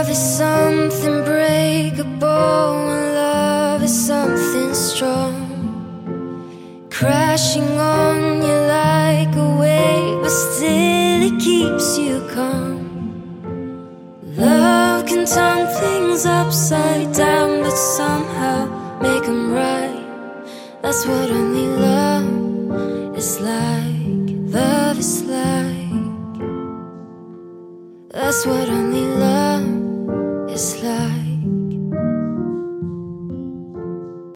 is something breakable, and love is something strong, crashing on you like a wave, but still it keeps you calm. Love can turn things upside down, but somehow make them right. That's what only love is like. Love is like. That's what only love